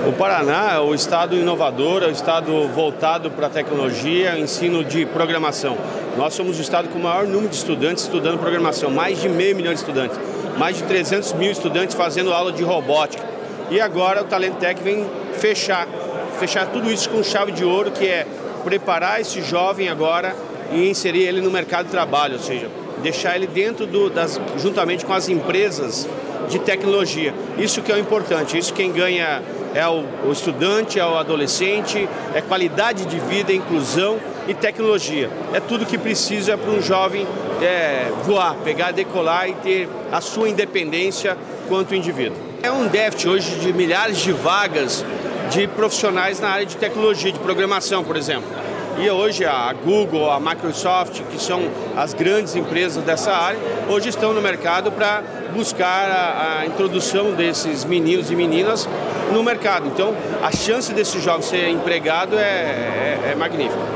O Paraná é o estado inovador, é o estado voltado para a tecnologia, ensino de programação. Nós somos o estado com o maior número de estudantes estudando programação, mais de 500 mil de estudantes, mais de 300 mil estudantes fazendo aula de robótica. E agora o Talento Tech vem fechar tudo isso com chave de ouro, que é preparar esse jovem agora e inserir ele no mercado de trabalho, ou seja, deixar ele dentro juntamente com as empresas de tecnologia. Isso que é o importante, isso quem ganha é o estudante, é o adolescente, é qualidade de vida, inclusão e tecnologia. É tudo que precisa para um jovem voar, pegar, decolar e ter a sua independência quanto indivíduo. É um déficit hoje de milhares de vagas de profissionais na área de tecnologia, de programação, por exemplo. E hoje a Google, a Microsoft, que são as grandes empresas dessa área, hoje estão no mercado para buscar a introdução desses meninos e meninas no mercado. Então, a chance desse jovem ser empregado é magnífica.